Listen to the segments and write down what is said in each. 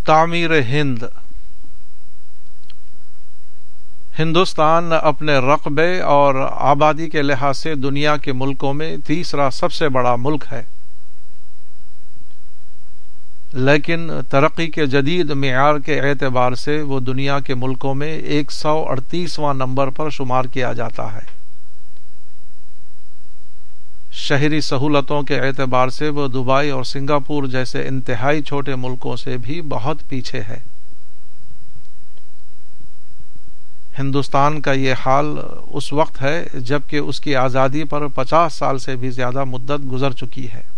تعمیر ہند۔ ہندوستان اپنے رقبے اور آبادی کے لحاظ سے دنیا کے ملکوں میں تیسرا سب سے بڑا ملک ہے، لیکن ترقی کے جدید معیار کے اعتبار سے وہ دنیا کے ملکوں میں 138واں نمبر پر شمار کیا جاتا ہے۔ شہری سہولتوں کے اعتبار سے وہ دبئی اور سنگاپور جیسے انتہائی چھوٹے ملکوں سے بھی بہت پیچھے ہے۔ ہندوستان کا یہ حال اس وقت ہے جبکہ اس کی آزادی پر 50 سال سے بھی زیادہ مدت گزر چکی ہے۔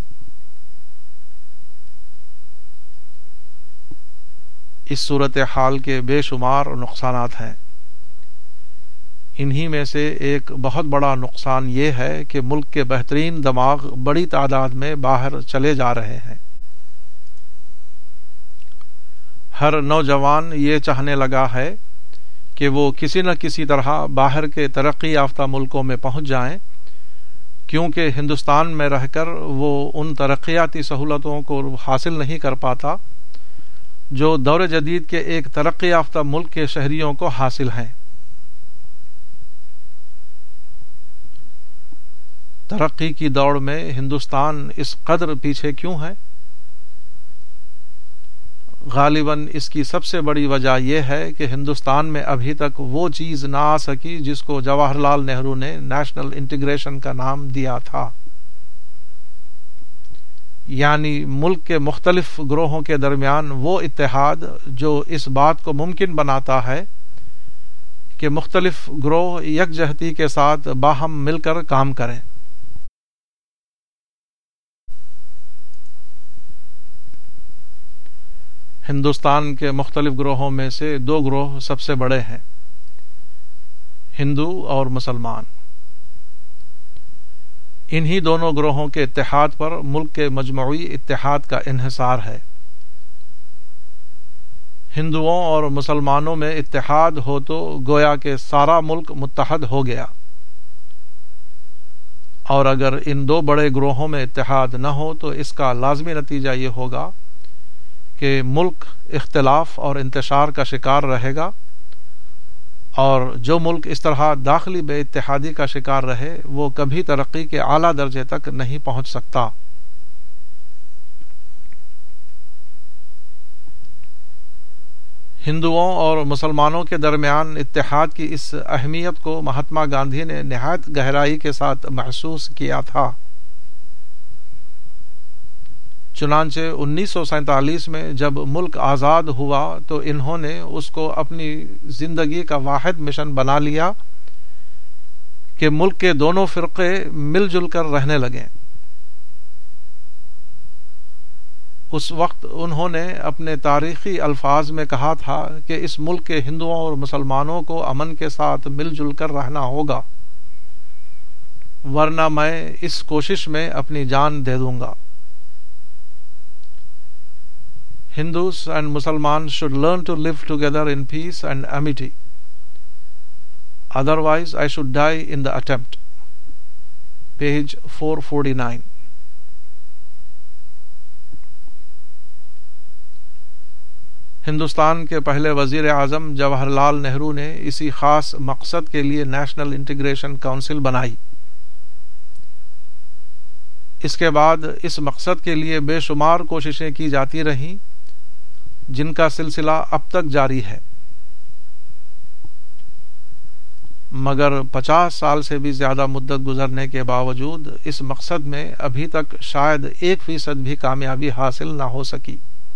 اس صورتحال کے بے شمار نقصانات ہیں۔ انہی میں سے ایک بہت بڑا نقصان یہ ہے کہ ملک کے بہترین دماغ بڑی تعداد میں باہر چلے جا رہے ہیں۔ ہر نوجوان یہ چاہنے لگا ہے کہ وہ کسی نہ کسی طرح باہر کے ترقی یافتہ ملکوں میں پہنچ جائیں، کیونکہ ہندوستان میں رہ کر وہ ان ترقیاتی سہولتوں کو حاصل نہیں کر پاتا جو دور جدید کے ایک ترقی یافتہ ملک کے شہریوں کو حاصل ہیں۔ ترقی کی دوڑ میں ہندوستان اس قدر پیچھے کیوں ہے؟ غالباً اس کی سب سے بڑی وجہ یہ ہے کہ ہندوستان میں ابھی تک وہ چیز نہ آ سکی جس کو جواہر لال نہرو نے نیشنل انٹیگریشن کا نام دیا تھا، یعنی ملک کے مختلف گروہوں کے درمیان وہ اتحاد جو اس بات کو ممکن بناتا ہے کہ مختلف گروہ یکجہتی کے ساتھ باہم مل کر کام کریں۔ ہندوستان کے مختلف گروہوں میں سے 2 گروہ سب سے بڑے ہیں، ہندو اور مسلمان۔ انہی دونوں گروہوں کے اتحاد پر ملک کے مجموعی اتحاد کا انحصار ہے۔ ہندوؤں اور مسلمانوں میں اتحاد ہو تو گویا کہ سارا ملک متحد ہو گیا، اور اگر ان 2 بڑے گروہوں میں اتحاد نہ ہو تو اس کا لازمی نتیجہ یہ ہوگا کہ ملک اختلاف اور انتشار کا شکار رہے گا، اور جو ملک اس طرح داخلی بے اتحادی کا شکار رہے وہ کبھی ترقی کے اعلیٰ درجے تک نہیں پہنچ سکتا۔ ہندوؤں اور مسلمانوں کے درمیان اتحاد کی اس اہمیت کو مہاتما گاندھی نے نہایت گہرائی کے ساتھ محسوس کیا تھا۔ چنانچہ 1947 میں جب ملک آزاد ہوا تو انہوں نے اس کو اپنی زندگی کا واحد مشن بنا لیا کہ ملک کے دونوں فرقے مل جل کر رہنے لگیں۔ اس وقت انہوں نے اپنے تاریخی الفاظ میں کہا تھا کہ اس ملک کے ہندوؤں اور مسلمانوں کو امن کے ساتھ مل جل کر رہنا ہوگا، ورنہ میں اس کوشش میں اپنی جان دے دوں گا۔ Hindus and Muslims should learn to live together in peace and amity. Otherwise, I should die in the attempt. Page 449. Hindustan کے پہلے وزیر اعظم جواہر لال نہرو نے اسی خاص مقصد کے لیے نیشنل انٹیگریشن کونسل بنائی۔ اس کے بعد اس مقصد کے لیے بے شمار کوششیں کی جاتی رہیں، جن کا سلسلہ اب تک جاری ہے، مگر 50 سال سے بھی زیادہ مدت گزرنے کے باوجود اس مقصد میں ابھی تک شاید 1% بھی کامیابی حاصل نہ ہو سکی۔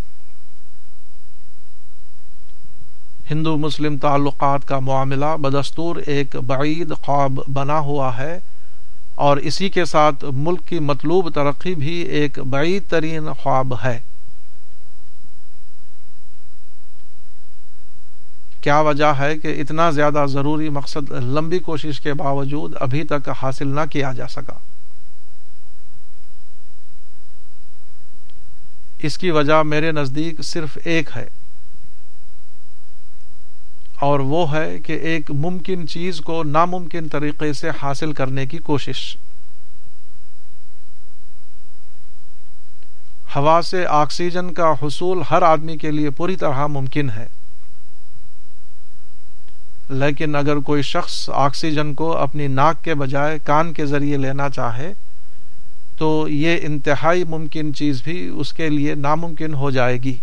ہندو مسلم تعلقات کا معاملہ بدستور ایک بعید خواب بنا ہوا ہے، اور اسی کے ساتھ ملک کی مطلوب ترقی بھی ایک بعید ترین خواب ہے۔ کیا وجہ ہے کہ اتنا زیادہ ضروری مقصد لمبی کوشش کے باوجود ابھی تک حاصل نہ کیا جا سکا؟ اس کی وجہ میرے نزدیک صرف ایک ہے، اور وہ ہے کہ ایک ممکن چیز کو ناممکن طریقے سے حاصل کرنے کی کوشش۔ ہوا سے آکسیجن کا حصول ہر آدمی کے لیے پوری طرح ممکن ہے، لیکن اگر کوئی شخص آکسیجن کو اپنی ناک کے بجائے کان کے ذریعے لینا چاہے تو یہ انتہائی ممکن چیز بھی اس کے لیے ناممکن ہو جائے گی۔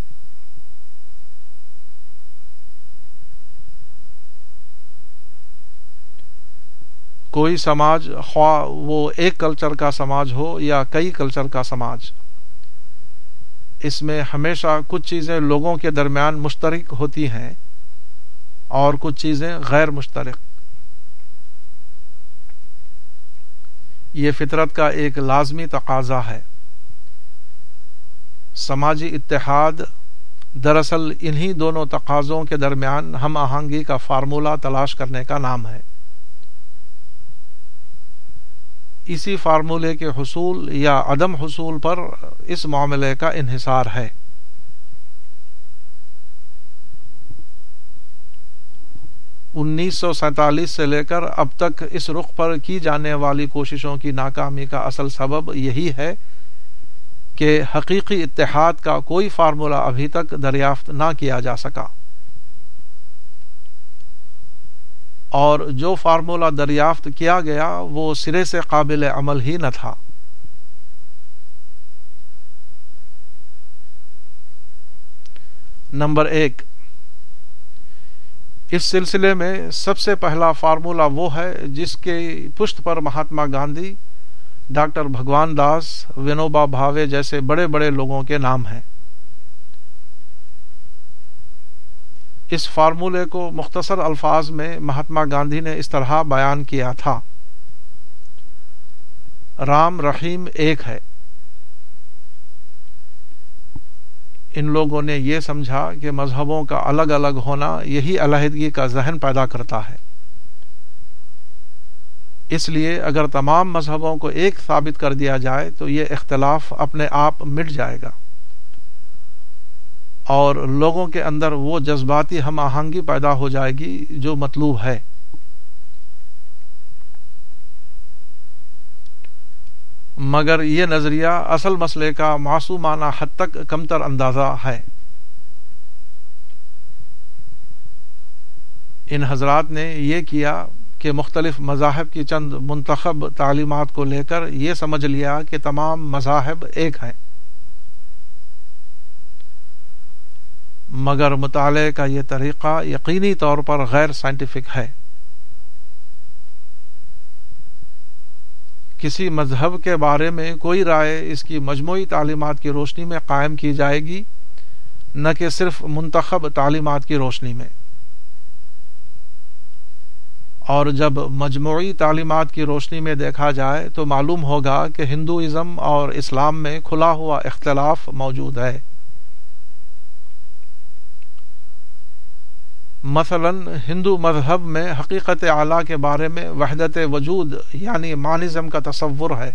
کوئی سماج، خواہ وہ ایک کلچر کا سماج ہو یا کئی کلچر کا سماج، اس میں ہمیشہ کچھ چیزیں لوگوں کے درمیان مشترک ہوتی ہیں اور کچھ چیزیں غیر مشترک۔ یہ فطرت کا ایک لازمی تقاضا ہے۔ سماجی اتحاد دراصل انہی دونوں تقاضوں کے درمیان ہم آہنگی کا فارمولہ تلاش کرنے کا نام ہے۔ اسی فارمولے کے حصول یا عدم حصول پر اس معاملے کا انحصار ہے۔ 1947 سے لے کر اب تک اس رخ پر کی جانے والی کوششوں کی ناکامی کا اصل سبب یہی ہے کہ حقیقی اتحاد کا کوئی فارمولہ ابھی تک دریافت نہ کیا جا سکا، اور جو فارمولہ دریافت کیا گیا وہ سرے سے قابل عمل ہی نہ تھا۔ نمبر 1، اس سلسلے میں سب سے پہلا فارمولہ وہ ہے جس کے پشت پر مہاتما گاندھی، ڈاکٹر بھگوان داس، ونوبا بھاوے جیسے بڑے بڑے لوگوں کے نام ہیں۔ اس فارمولے کو مختصر الفاظ میں مہاتما گاندھی نے اس طرح بیان کیا تھا: رام رحیم ایک ہے۔ ان لوگوں نے یہ سمجھا کہ مذہبوں کا الگ الگ ہونا یہی علیحدگی کا ذہن پیدا کرتا ہے، اس لیے اگر تمام مذہبوں کو ایک ثابت کر دیا جائے تو یہ اختلاف اپنے آپ مٹ جائے گا اور لوگوں کے اندر وہ جذباتی ہم آہنگی پیدا ہو جائے گی جو مطلوب ہے۔ مگر یہ نظریہ اصل مسئلے کا معصومانہ حد تک کمتر اندازہ ہے۔ ان حضرات نے یہ کیا کہ مختلف مذاہب کی چند منتخب تعلیمات کو لے کر یہ سمجھ لیا کہ تمام مذاہب ایک ہیں، مگر مطالعے کا یہ طریقہ یقینی طور پر غیر سائنٹیفک ہے۔ کسی مذہب کے بارے میں کوئی رائے اس کی مجموعی تعلیمات کی روشنی میں قائم کی جائے گی، نہ کہ صرف منتخب تعلیمات کی روشنی میں، اور جب مجموعی تعلیمات کی روشنی میں دیکھا جائے تو معلوم ہوگا کہ ہندوازم اور اسلام میں کھلا ہوا اختلاف موجود ہے۔ مثلا ہندو مذہب میں حقیقت اعلیٰ کے بارے میں وحدت وجود یعنی مانزم کا تصور ہے،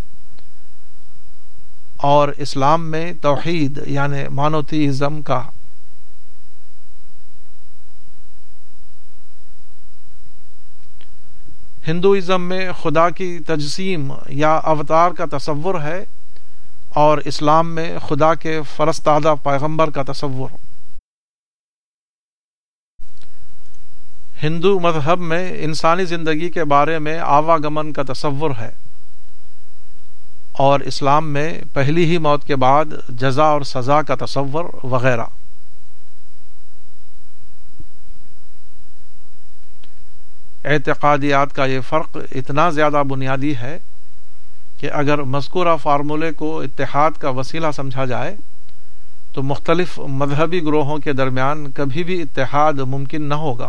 اور اسلام میں توحید یعنی مانوتھیزم کا۔ ہندوازم میں خدا کی تجسیم یا اوتار کا تصور ہے، اور اسلام میں خدا کے فرستادہ پیغمبر کا تصور۔ ہندو مذہب میں انسانی زندگی کے بارے میں آواگمن کا تصور ہے، اور اسلام میں پہلی ہی موت کے بعد جزا اور سزا کا تصور وغیرہ۔ اعتقادیات کا یہ فرق اتنا زیادہ بنیادی ہے کہ اگر مذکورہ فارمولے کو اتحاد کا وسیلہ سمجھا جائے تو مختلف مذہبی گروہوں کے درمیان کبھی بھی اتحاد ممکن نہ ہوگا۔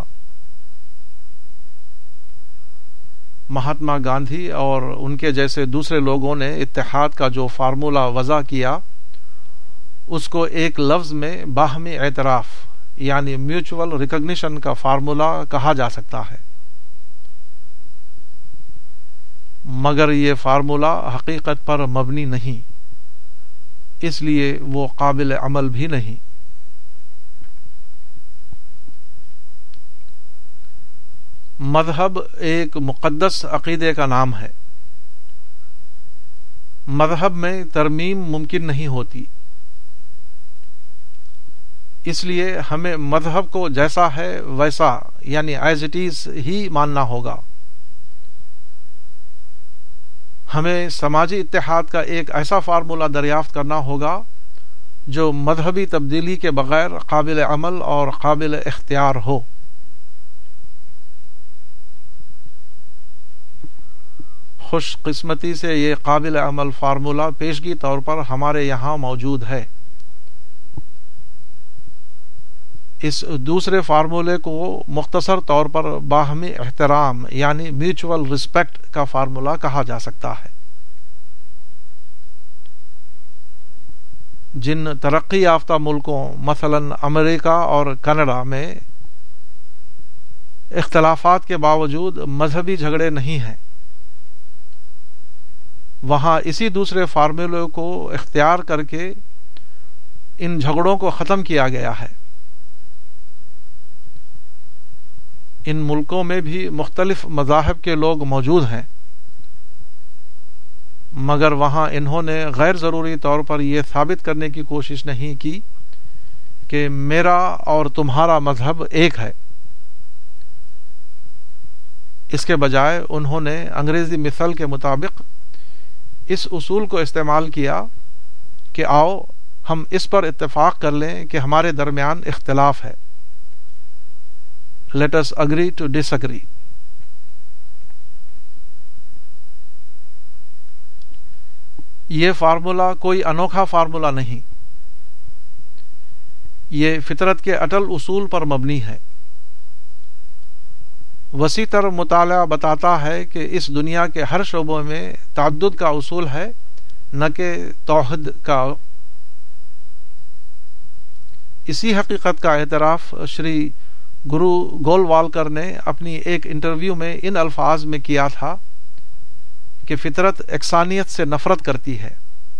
مہاتما گاندھی اور ان کے جیسے دوسرے لوگوں نے اتحاد کا جو فارمولہ وضع کیا اس کو ایک لفظ میں باہمی اعتراف یعنی میوچول ریکگنیشن کا فارمولہ کہا جا سکتا ہے، مگر یہ فارمولہ حقیقت پر مبنی نہیں، اس لیے وہ قابل عمل بھی نہیں۔ مذہب ایک مقدس عقیدے کا نام ہے۔ مذہب میں ترمیم ممکن نہیں ہوتی، اس لیے ہمیں مذہب کو جیسا ہے ویسا یعنی ایز اٹ از ہی ماننا ہوگا. ہمیں سماجی اتحاد کا ایک ایسا فارمولہ دریافت کرنا ہوگا جو مذہبی تبدیلی کے بغیر قابل عمل اور قابل اختیار ہو. خوش قسمتی سے یہ قابل عمل فارمولہ پیشگی طور پر ہمارے یہاں موجود ہے. اس دوسرے فارمولے کو مختصر طور پر باہمی احترام یعنی میوچول رسپیکٹ کا فارمولہ کہا جا سکتا ہے. جن ترقی یافتہ ملکوں مثلا امریکہ اور کینیڈا میں اختلافات کے باوجود مذہبی جھگڑے نہیں ہیں، وہاں اسی دوسرے فارمولے کو اختیار کر کے ان جھگڑوں کو ختم کیا گیا ہے. ان ملکوں میں بھی مختلف مذاہب کے لوگ موجود ہیں، مگر وہاں انہوں نے غیر ضروری طور پر یہ ثابت کرنے کی کوشش نہیں کی کہ میرا اور تمہارا مذہب ایک ہے. اس کے بجائے انہوں نے انگریزی مثل کے مطابق اس اصول کو استعمال کیا کہ آؤ ہم اس پر اتفاق کر لیں کہ ہمارے درمیان اختلاف ہے. Let us agree to disagree. یہ فارمولہ کوئی انوکھا فارمولہ نہیں، یہ فطرت کے اٹل اصول پر مبنی ہے. وسیع تر مطالعہ بتاتا ہے کہ اس دنیا کے ہر شعبوں میں تعدد کا اصول ہے، نہ کہ توحید کا. اسی حقیقت کا اعتراف شری گرو گولوالکر نے اپنی ایک انٹرویو میں ان الفاظ میں کیا تھا کہ فطرت یکسانیت سے نفرت کرتی ہے.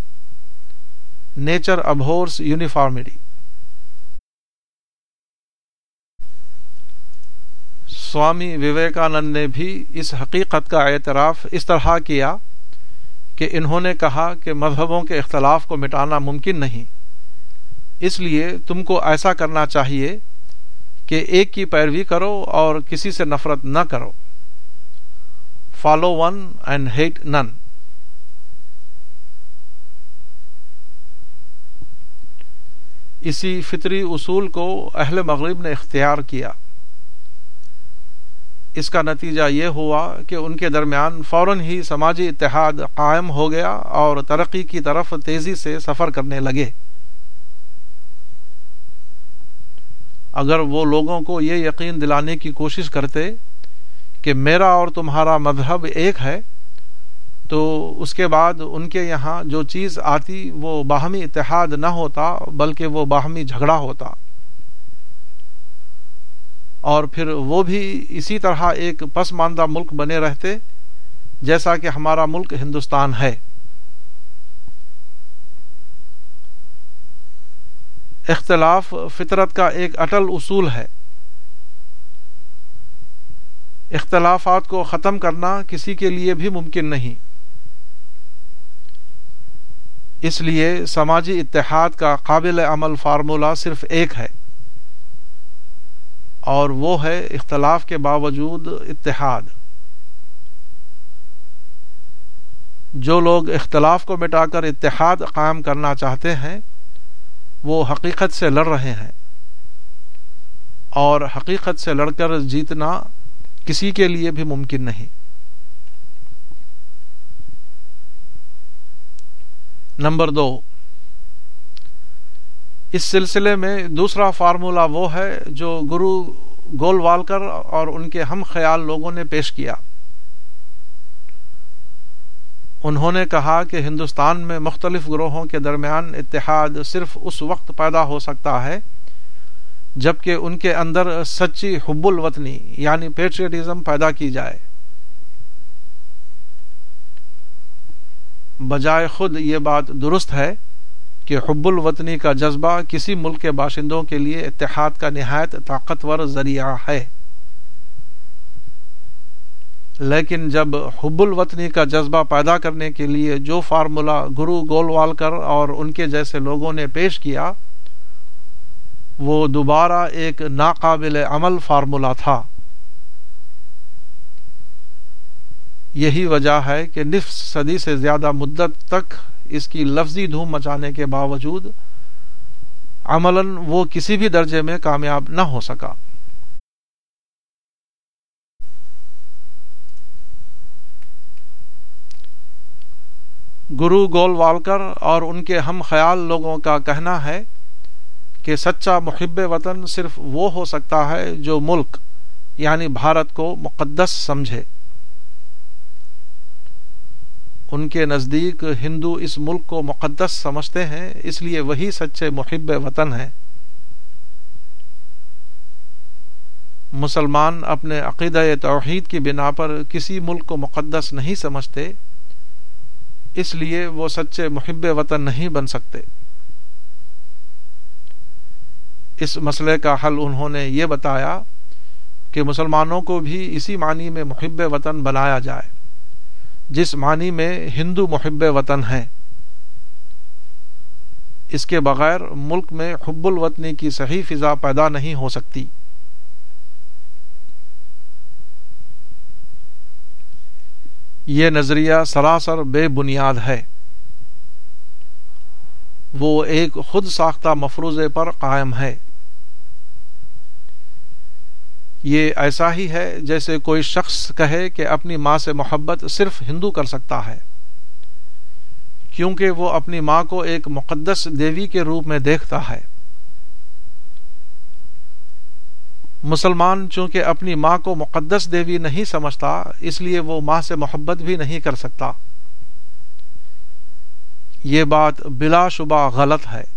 Nature abhors uniformity. Swami Vivekananda نے بھی اس حقیقت کا اعتراف اس طرح کیا کہ انہوں نے کہا کہ مذہبوں کے اختلاف کو مٹانا ممکن نہیں، اس لیے تم کو ایسا کرنا چاہیے کہ ایک کی پیروی کرو اور کسی سے نفرت نہ کرو. فالو ون اینڈ ہیٹ نن. اسی فطری اصول کو اہل مغرب نے اختیار کیا. اس کا نتیجہ یہ ہوا کہ ان کے درمیان فوراً ہی سماجی اتحاد قائم ہو گیا اور ترقی کی طرف تیزی سے سفر کرنے لگے. اگر وہ لوگوں کو یہ یقین دلانے کی کوشش کرتے کہ میرا اور تمہارا مذہب ایک ہے، تو اس کے بعد ان کے یہاں جو چیز آتی وہ باہمی اتحاد نہ ہوتا بلکہ وہ باہمی جھگڑا ہوتا، اور پھر وہ بھی اسی طرح ایک پسماندہ ملک بنے رہتے جیسا کہ ہمارا ملک ہندوستان ہے. اختلاف فطرت کا ایک اٹل اصول ہے. اختلافات کو ختم کرنا کسی کے لیے بھی ممکن نہیں. اس لیے سماجی اتحاد کا قابل عمل فارمولہ صرف ایک ہے، اور وہ ہے اختلاف کے باوجود اتحاد. جو لوگ اختلاف کو مٹا کر اتحاد قائم کرنا چاہتے ہیں وہ حقیقت سے لڑ رہے ہیں، اور حقیقت سے لڑ کر جیتنا کسی کے لیے بھی ممکن نہیں. نمبر 2، اس سلسلے میں دوسرا فارمولہ وہ ہے جو گرو گولوالکر اور ان کے ہم خیال لوگوں نے پیش کیا. انہوں نے کہا کہ ہندوستان میں مختلف گروہوں کے درمیان اتحاد صرف اس وقت پیدا ہو سکتا ہے جبکہ ان کے اندر سچی حب الوطنی یعنی پیٹریٹزم پیدا کی جائے. بجائے خود یہ بات درست ہے کہ حب الوطنی کا جذبہ کسی ملک کے باشندوں کے لیے اتحاد کا نہایت طاقتور ذریعہ ہے، لیکن جب حب الوطنی کا جذبہ پیدا کرنے کے لیے جو فارمولہ گرو گولوالکر اور ان کے جیسے لوگوں نے پیش کیا وہ دوبارہ ایک ناقابل عمل فارمولا تھا۔ یہی وجہ ہے کہ نصف صدی سے زیادہ مدت تک اس کی لفظی دھوم مچانے کے باوجود عملاً وہ کسی بھی درجے میں کامیاب نہ ہو سکا۔ گرو گولوالکر اور ان کے ہم خیال لوگوں کا کہنا ہے کہ سچا محب وطن صرف وہ ہو سکتا ہے جو ملک یعنی بھارت کو مقدس سمجھے۔ ان کے نزدیک ہندو اس ملک کو مقدس سمجھتے ہیں، اس لیے وہی سچے محب وطن ہیں۔ مسلمان اپنے عقیدہ توحید کی بنا پر کسی ملک کو مقدس نہیں سمجھتے، اس لیے وہ سچے محب وطن نہیں بن سکتے۔ اس مسئلے کا حل انہوں نے یہ بتایا کہ مسلمانوں کو بھی اسی معنی میں محب وطن بنایا جائے جس معنی میں ہندو محب وطن ہیں۔ اس کے بغیر ملک میں حب الوطنی کی صحیح فضا پیدا نہیں ہو سکتی۔ یہ نظریہ سراسر بے بنیاد ہے۔ وہ ایک خود ساختہ مفروضے پر قائم ہے۔ یہ ایسا ہی ہے جیسے کوئی شخص کہے کہ اپنی ماں سے محبت صرف ہندو کر سکتا ہے، کیونکہ وہ اپنی ماں کو ایک مقدس دیوی کے روپ میں دیکھتا ہے۔ مسلمان چونکہ اپنی ماں کو مقدس دیوی نہیں سمجھتا، اس لیے وہ ماں سے محبت بھی نہیں کر سکتا۔ یہ بات بلا شبہ غلط ہے،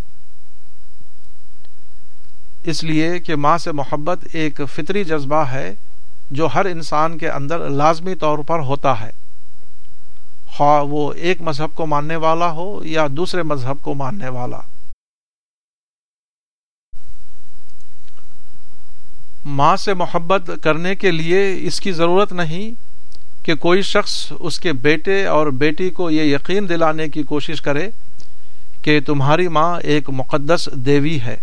اس لیے کہ ماں سے محبت ایک فطری جذبہ ہے جو ہر انسان کے اندر لازمی طور پر ہوتا ہے، خواہ وہ ایک مذہب کو ماننے والا ہو یا دوسرے مذہب کو ماننے والا۔ ماں سے محبت کرنے کے لیے اس کی ضرورت نہیں کہ کوئی شخص اس کے بیٹے اور بیٹی کو یہ یقین دلانے کی کوشش کرے کہ تمہاری ماں ایک مقدس دیوی ہے۔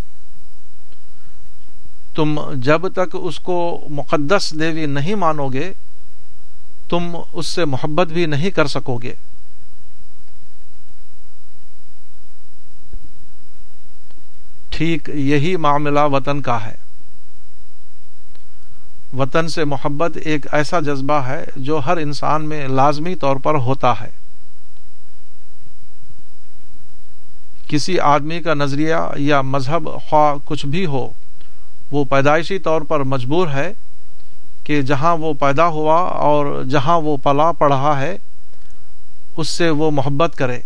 تم جب تک اس کو مقدس دیوی نہیں مانو گے، تم اس سے محبت بھی نہیں کر سکو گے۔ ٹھیک یہی معاملہ وطن کا ہے۔ وطن سے محبت ایک ایسا جذبہ ہے جو ہر انسان میں لازمی طور پر ہوتا ہے۔ کسی آدمی کا نظریہ یا مذہب خواہ کچھ بھی ہو، وہ پیدائشی طور پر مجبور ہے کہ جہاں وہ پیدا ہوا اور جہاں وہ پلا پڑھا ہے اس سے وہ محبت کرے۔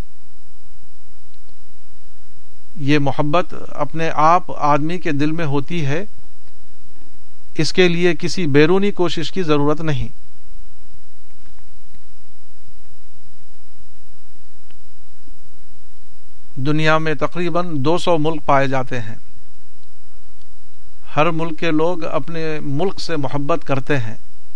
یہ محبت اپنے آپ آدمی کے دل میں ہوتی ہے، اس کے لیے کسی بیرونی کوشش کی ضرورت نہیں۔ دنیا میں تقریباً 200 ملک پائے جاتے ہیں۔ ہر ملک کے لوگ اپنے ملک سے محبت کرتے ہیں،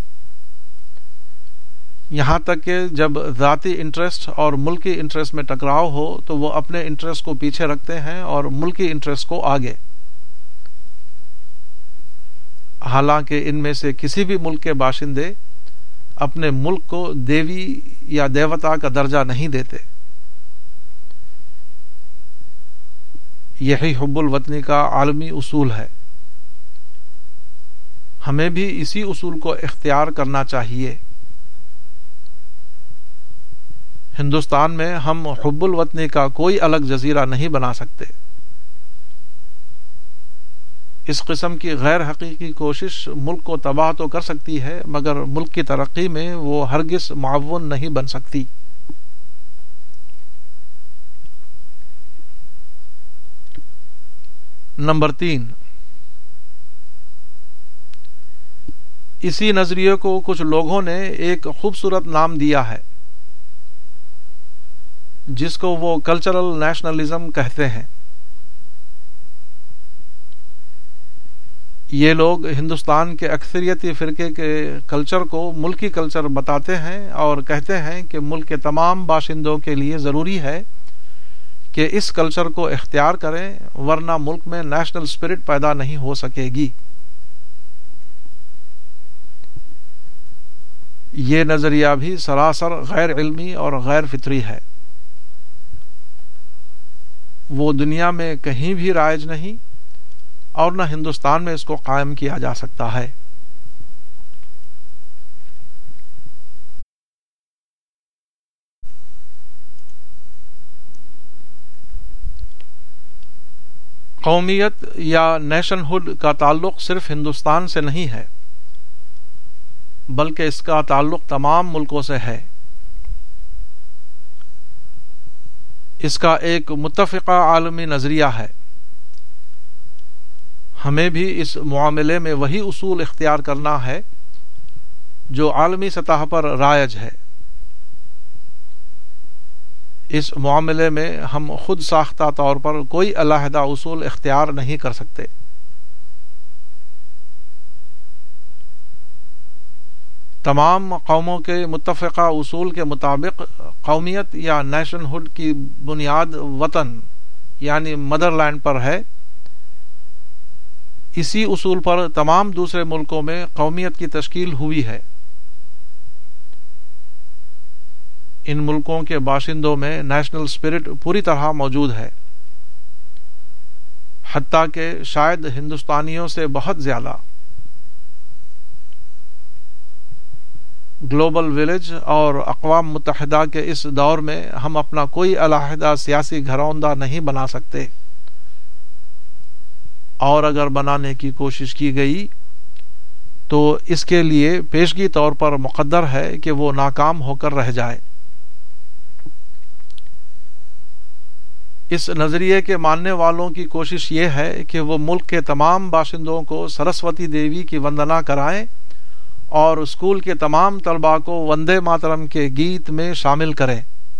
یہاں تک کہ جب ذاتی انٹرسٹ اور ملکی انٹرسٹ میں ٹکراؤ ہو تو وہ اپنے انٹرسٹ کو پیچھے رکھتے ہیں اور ملکی انٹرسٹ کو آگے۔ حالانکہ ان میں سے کسی بھی ملک کے باشندے اپنے ملک کو دیوی یا دیوتا کا درجہ نہیں دیتے۔ یہی حب الوطنی کا عالمی اصول ہے۔ ہمیں بھی اسی اصول کو اختیار کرنا چاہیے۔ ہندوستان میں ہم حب الوطنی کا کوئی الگ جزیرہ نہیں بنا سکتے۔ اس قسم کی غیر حقیقی کوشش ملک کو تباہ تو کر سکتی ہے، مگر ملک کی ترقی میں وہ ہرگز معاون نہیں بن سکتی۔ نمبر 3، اسی نظریے کو کچھ لوگوں نے ایک خوبصورت نام دیا ہے جس کو وہ کلچرل نیشنلزم کہتے ہیں۔ یہ لوگ ہندوستان کے اکثریتی فرقے کے کلچر کو ملکی کلچر بتاتے ہیں اور کہتے ہیں کہ ملک کے تمام باشندوں کے لیے ضروری ہے کہ اس کلچر کو اختیار کریں، ورنہ ملک میں نیشنل اسپرٹ پیدا نہیں ہو سکے گی۔ یہ نظریہ بھی سراسر غیر علمی اور غیر فطری ہے۔ وہ دنیا میں کہیں بھی رائج نہیں اور نہ ہندوستان میں اس کو قائم کیا جا سکتا ہے۔ قومیت یا نیشن ہوڈ کا تعلق صرف ہندوستان سے نہیں ہے، بلکہ اس کا تعلق تمام ملکوں سے ہے۔ اس کا ایک متفقہ عالمی نظریہ ہے۔ ہمیں بھی اس معاملے میں وہی اصول اختیار کرنا ہے جو عالمی سطح پر رائج ہے۔ اس معاملے میں ہم خود ساختہ طور پر کوئی علیحدہ اصول اختیار نہیں کر سکتے۔ تمام قوموں کے متفقہ اصول کے مطابق قومیت یا نیشن ہوڈ کی بنیاد وطن یعنی مدر لینڈ پر ہے۔ اسی اصول پر تمام دوسرے ملکوں میں قومیت کی تشکیل ہوئی ہے۔ ان ملکوں کے باشندوں میں نیشنل اسپرٹ پوری طرح موجود ہے، حتیٰ کہ شاید ہندوستانیوں سے بہت زیادہ۔ گلوبل ولیج اور اقوام متحدہ کے اس دور میں ہم اپنا کوئی علیحدہ سیاسی گھروندہ نہیں بنا سکتے، اور اگر بنانے کی کوشش کی گئی تو اس کے لیے پیشگی طور پر مقدر ہے کہ وہ ناکام ہو کر رہ جائے۔ اس نظریے کے ماننے والوں کی کوشش یہ ہے کہ وہ ملک کے تمام باشندوں کو سرسوتی دیوی کی وندنا کرائیں اور اسکول کے تمام طلباء کو وندے ماترم کے گیت میں شامل کریں۔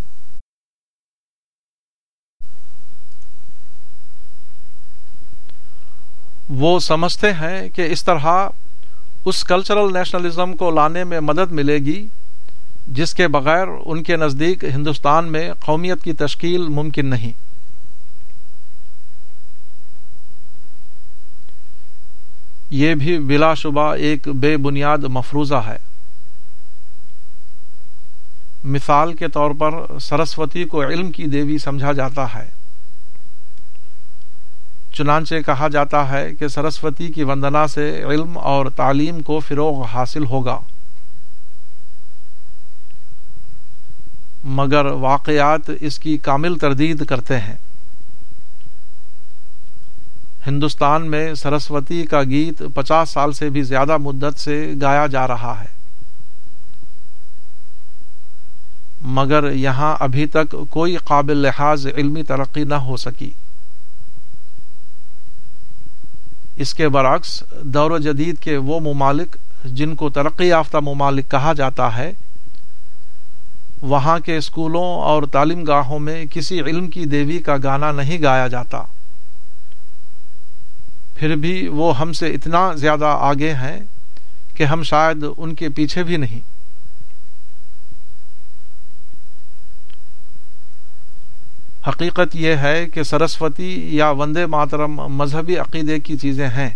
وہ سمجھتے ہیں کہ اس طرح اس کلچرل نیشنلزم کو لانے میں مدد ملے گی جس کے بغیر ان کے نزدیک ہندوستان میں قومیت کی تشکیل ممکن نہیں۔ یہ بھی بلا شبہ ایک بے بنیاد مفروضہ ہے۔ مثال کے طور پر سرسوتی کو علم کی دیوی سمجھا جاتا ہے، چنانچہ کہا جاتا ہے کہ سرسوتی کی وندنا سے علم اور تعلیم کو فروغ حاصل ہوگا، مگر واقعات اس کی کامل تردید کرتے ہیں۔ ہندوستان میں سرسوتی کا گیت 50 سال سے بھی زیادہ مدت سے گایا جا رہا ہے، مگر یہاں ابھی تک کوئی قابل لحاظ علمی ترقی نہ ہو سکی۔ اس کے برعکس دور جدید کے وہ ممالک جن کو ترقی یافتہ ممالک کہا جاتا ہے، وہاں کے اسکولوں اور تعلیم گاہوں میں کسی علم کی دیوی کا گانا نہیں گایا جاتا، پھر بھی وہ ہم سے اتنا زیادہ آگے ہیں کہ ہم شاید ان کے پیچھے بھی نہیں۔ حقیقت یہ ہے کہ سرسوتی یا وندے ماترم مذہبی عقیدے کی چیزیں ہیں،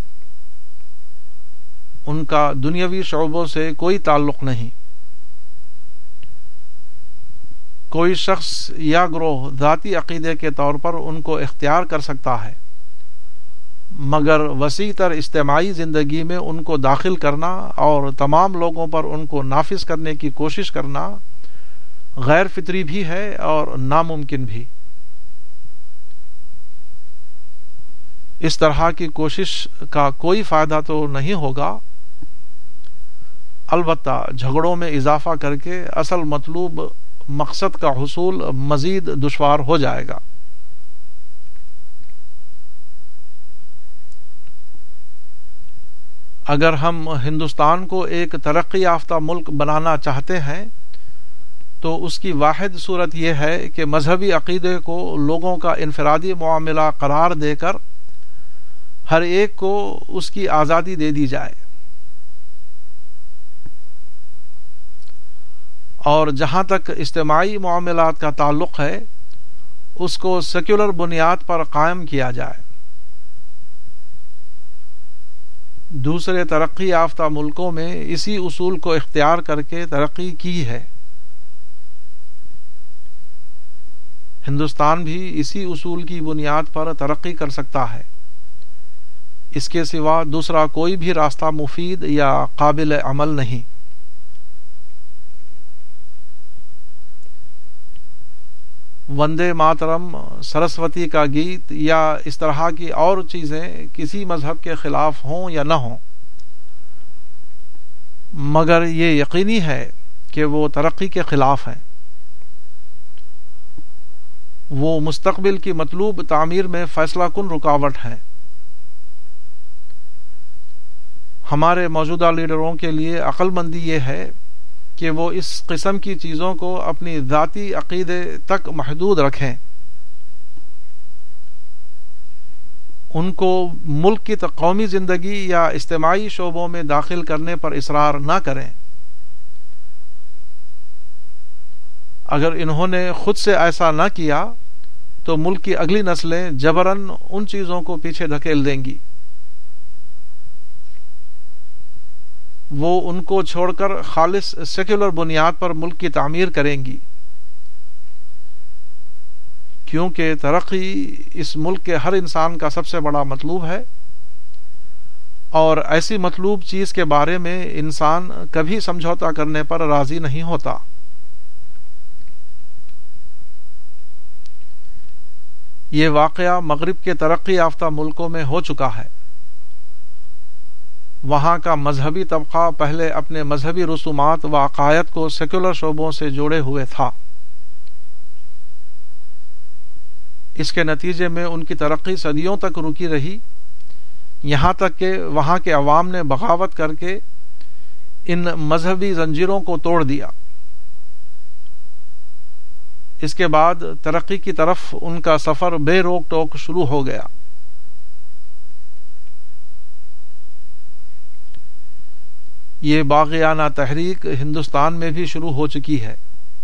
ان کا دنیاوی شعبوں سے کوئی تعلق نہیں۔ کوئی شخص یا گروہ ذاتی عقیدے کے طور پر ان کو اختیار کر سکتا ہے، مگر وسیع تر اجتماعی زندگی میں ان کو داخل کرنا اور تمام لوگوں پر ان کو نافذ کرنے کی کوشش کرنا غیر فطری بھی ہے اور ناممکن بھی۔ اس طرح کی کوشش کا کوئی فائدہ تو نہیں ہوگا، البتہ جھگڑوں میں اضافہ کر کے اصل مطلوب مقصد کا حصول مزید دشوار ہو جائے گا۔ اگر ہم ہندوستان کو ایک ترقی یافتہ ملک بنانا چاہتے ہیں تو اس کی واحد صورت یہ ہے کہ مذہبی عقیدے کو لوگوں کا انفرادی معاملہ قرار دے کر ہر ایک کو اس کی آزادی دے دی جائے، اور جہاں تک اجتماعی معاملات کا تعلق ہے اس کو سیکولر بنیاد پر قائم کیا جائے۔ دوسرے ترقی یافتہ ملکوں میں اسی اصول کو اختیار کر کے ترقی کی ہے۔ ہندوستان بھی اسی اصول کی بنیاد پر ترقی کر سکتا ہے۔ اس کے سوا دوسرا کوئی بھی راستہ مفید یا قابل عمل نہیں۔ وندے ماترم، سرسوتی کا گیت یا اس طرح کی اور چیزیں کسی مذہب کے خلاف ہوں یا نہ ہوں، مگر یہ یقینی ہے کہ وہ ترقی کے خلاف ہیں۔ وہ مستقبل کی مطلوب تعمیر میں فیصلہ کن رکاوٹ ہیں۔ ہمارے موجودہ لیڈروں کے لیے عقل مندی یہ ہے کہ وہ اس قسم کی چیزوں کو اپنی ذاتی عقیدے تک محدود رکھیں۔ ان کو ملک کی قومی زندگی یا اجتماعی شعبوں میں داخل کرنے پر اصرار نہ کریں۔ اگر انہوں نے خود سے ایسا نہ کیا تو ملک کی اگلی نسلیں جبراً ان چیزوں کو پیچھے دھکیل دیں گی۔ وہ ان کو چھوڑ کر خالص سیکولر بنیاد پر ملک کی تعمیر کریں گی، کیونکہ ترقی اس ملک کے ہر انسان کا سب سے بڑا مطلوب ہے، اور ایسی مطلوب چیز کے بارے میں انسان کبھی سمجھوتا کرنے پر راضی نہیں ہوتا۔ یہ واقعہ مغرب کے ترقی یافتہ ملکوں میں ہو چکا ہے۔ وہاں کا مذہبی طبقہ پہلے اپنے مذہبی رسومات و عقائد کو سیکولر شعبوں سے جوڑے ہوئے تھا۔ اس کے نتیجے میں ان کی ترقی صدیوں تک رکی رہی، یہاں تک کہ وہاں کے عوام نے بغاوت کر کے ان مذہبی زنجیروں کو توڑ دیا۔ اس کے بعد ترقی کی طرف ان کا سفر بے روک ٹوک شروع ہو گیا۔ یہ باغیانہ تحریک ہندوستان میں بھی شروع ہو چکی ہے۔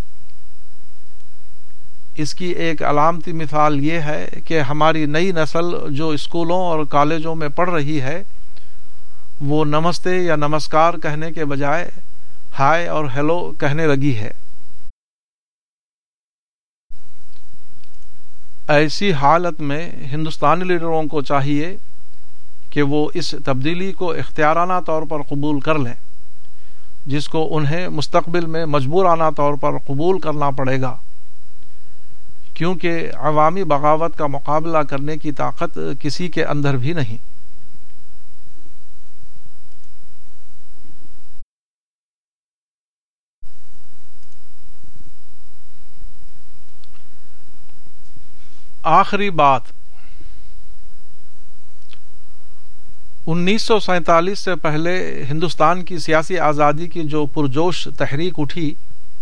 اس کی ایک علامتی مثال یہ ہے کہ ہماری نئی نسل جو اسکولوں اور کالجوں میں پڑھ رہی ہے، وہ نمستے یا نمسکار کہنے کے بجائے ہائے اور ہیلو کہنے لگی ہے۔ ایسی حالت میں ہندوستانی لیڈروں کو چاہیے کہ وہ اس تبدیلی کو اختیارانہ طور پر قبول کر لیں، جس کو انہیں مستقبل میں مجبورانہ طور پر قبول کرنا پڑے گا، کیونکہ عوامی بغاوت کا مقابلہ کرنے کی طاقت کسی کے اندر بھی نہیں۔ آخری بات، 1947 سے پہلے ہندوستان کی سیاسی آزادی کی جو پرجوش تحریک اٹھی،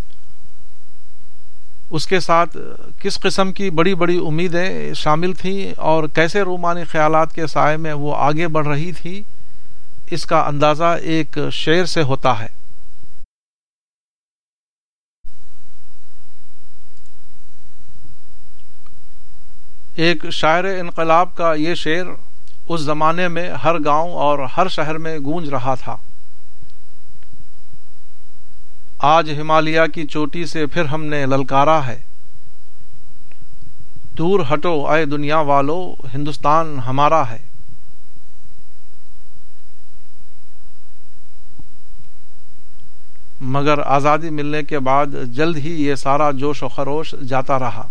اس کے ساتھ کس قسم کی بڑی بڑی امیدیں شامل تھیں اور کیسے رومانی خیالات کے سائے میں وہ آگے بڑھ رہی تھی، اس کا اندازہ ایک شعر سے ہوتا ہے۔ ایک شاعر انقلاب کا یہ شعر اس زمانے میں ہر گاؤں اور ہر شہر میں گونج رہا تھا۔ آج ہمالیہ کی چوٹی سے پھر ہم نے للکارا ہے، دور ہٹو اے دنیا والو، ہندوستان ہمارا ہے۔ مگر آزادی ملنے کے بعد جلد ہی یہ سارا جوش و خروش جاتا رہا۔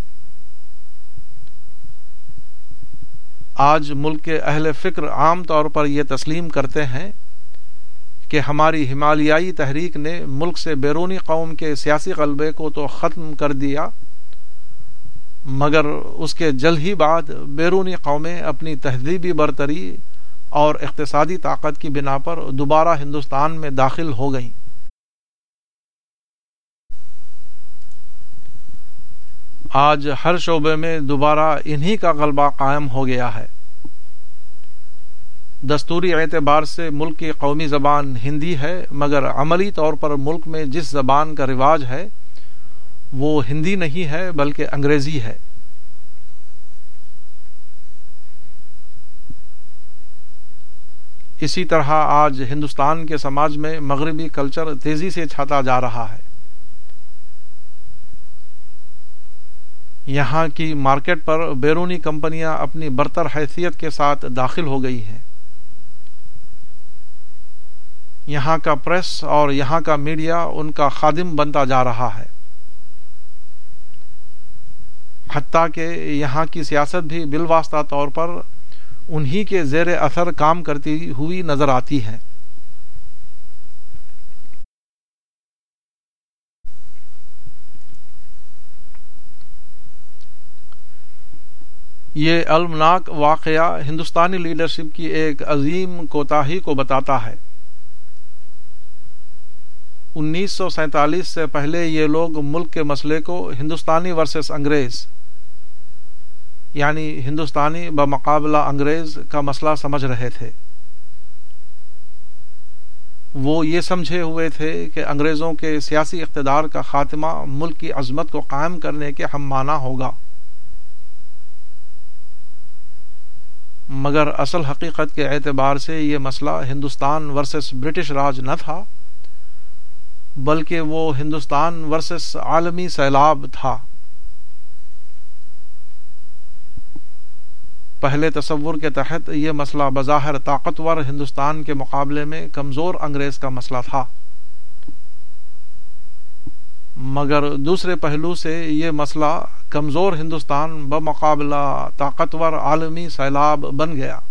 آج ملک کے اہل فکر عام طور پر یہ تسلیم کرتے ہیں کہ ہماری ہمالیائی تحریک نے ملک سے بیرونی قوم کے سیاسی غلبے کو تو ختم کر دیا، مگر اس کے جلد ہی بعد بیرونی قومیں اپنی تہذیبی برتری اور اقتصادی طاقت کی بنا پر دوبارہ ہندوستان میں داخل ہو گئیں۔ آج ہر شعبے میں دوبارہ انہی کا غلبہ قائم ہو گیا ہے۔ دستوری اعتبار سے ملک کی قومی زبان ہندی ہے، مگر عملی طور پر ملک میں جس زبان کا رواج ہے وہ ہندی نہیں ہے بلکہ انگریزی ہے۔ اسی طرح آج ہندوستان کے سماج میں مغربی کلچر تیزی سے چھاتا جا رہا ہے. یہاں کی مارکیٹ پر بیرونی کمپنیاں اپنی برتر حیثیت کے ساتھ داخل ہو گئی ہیں. یہاں کا پریس اور یہاں کا میڈیا ان کا خادم بنتا جا رہا ہے. حتیٰ کہ یہاں کی سیاست بھی بالواسطہ طور پر انہی کے زیر اثر کام کرتی ہوئی نظر آتی ہے. یہ المناک واقعہ ہندوستانی لیڈرشپ کی ایک عظیم کوتاہی کو بتاتا ہے. 1947 سے پہلے یہ لوگ ملک کے مسئلے کو ہندوستانی ورسس انگریز یعنی ہندوستانی بمقابلہ انگریز کا مسئلہ سمجھ رہے تھے. وہ یہ سمجھے ہوئے تھے کہ انگریزوں کے سیاسی اقتدار کا خاتمہ ملک کی عظمت کو قائم کرنے کے ہم معنی ہوگا. مگر اصل حقیقت کے اعتبار سے یہ مسئلہ ہندوستان ورسس برٹش راج نہ تھا، بلکہ وہ ہندوستان ورسس عالمی سیلاب تھا. پہلے تصور کے تحت یہ مسئلہ بظاہر طاقتور ہندوستان کے مقابلے میں کمزور انگریز کا مسئلہ تھا، مگر دوسرے پہلو سے یہ مسئلہ کمزور ہندوستان بمقابلہ طاقتور عالمی سیلاب بن گیا.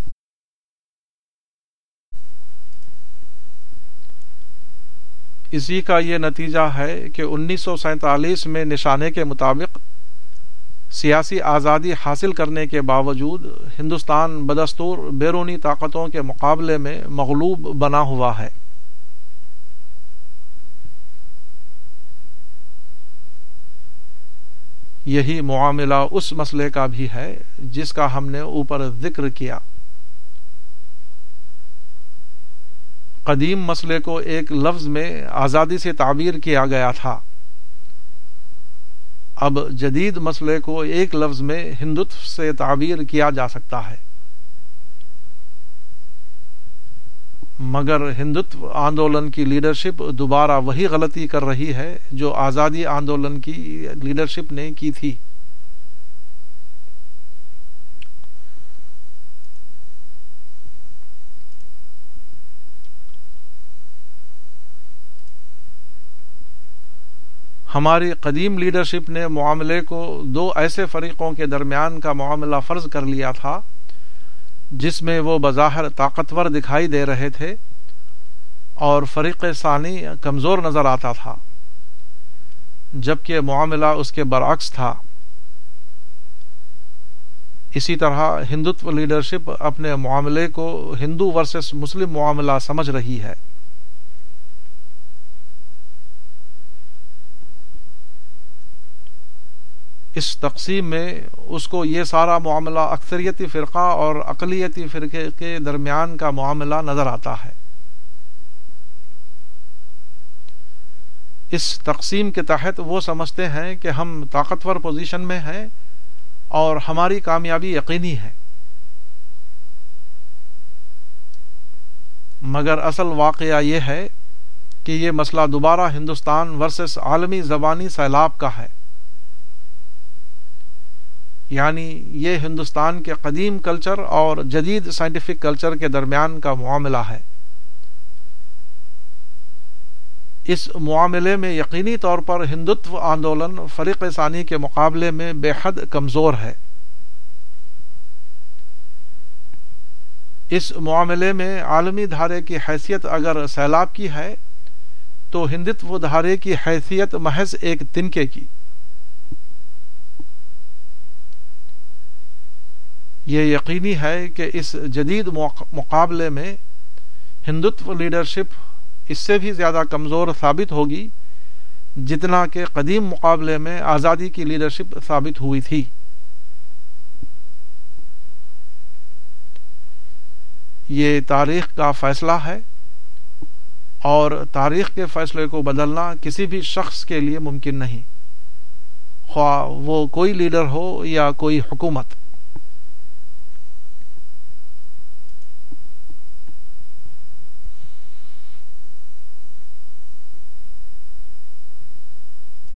اسی کا یہ نتیجہ ہے کہ 1947 میں نشانے کے مطابق سیاسی آزادی حاصل کرنے کے باوجود ہندوستان بدستور بیرونی طاقتوں کے مقابلے میں مغلوب بنا ہوا ہے. یہی معاملہ اس مسئلے کا بھی ہے جس کا ہم نے اوپر ذکر کیا. قدیم مسئلے کو ایک لفظ میں آزادی سے تعبیر کیا گیا تھا. اب جدید مسئلے کو ایک لفظ میں ہندوتو سے تعبیر کیا جا سکتا ہے. مگر ہندوتو آندولن کی لیڈرشپ دوبارہ وہی غلطی کر رہی ہے جو آزادی آندولن کی لیڈرشپ نے کی تھی. ہماری قدیم لیڈرشپ نے معاملے کو دو ایسے فریقوں کے درمیان کا معاملہ فرض کر لیا تھا جس میں وہ بظاہر طاقتور دکھائی دے رہے تھے اور فریق ثانی کمزور نظر آتا تھا، جبکہ معاملہ اس کے برعکس تھا. اسی طرح ہندوتو لیڈرشپ اپنے معاملے کو ہندو ورسس مسلم معاملہ سمجھ رہی ہے. اس تقسیم میں اس کو یہ سارا معاملہ اکثریتی فرقہ اور اقلیتی فرقے کے درمیان کا معاملہ نظر آتا ہے. اس تقسیم کے تحت وہ سمجھتے ہیں کہ ہم طاقتور پوزیشن میں ہیں اور ہماری کامیابی یقینی ہے، مگر اصل واقعہ یہ ہے کہ یہ مسئلہ دوبارہ ہندوستان ورسس عالمی زبانی سیلاب کا ہے. یعنی یہ ہندوستان کے قدیم کلچر اور جدید سائنٹیفک کلچر کے درمیان کا معاملہ ہے. اس معاملے میں یقینی طور پر ہندوتو آندولن فریق ثانی کے مقابلے میں بے حد کمزور ہے. اس معاملے میں عالمی دھارے کی حیثیت اگر سیلاب کی ہے تو ہندوتو دھارے کی حیثیت محض ایک تنکے کی. یہ یقینی ہے کہ اس جدید مقابلے میں ہندوتو لیڈرشپ اس سے بھی زیادہ کمزور ثابت ہوگی جتنا کہ قدیم مقابلے میں آزادی کی لیڈرشپ ثابت ہوئی تھی. یہ تاریخ کا فیصلہ ہے اور تاریخ کے فیصلے کو بدلنا کسی بھی شخص کے لیے ممکن نہیں، خواہ وہ کوئی لیڈر ہو یا کوئی حکومت.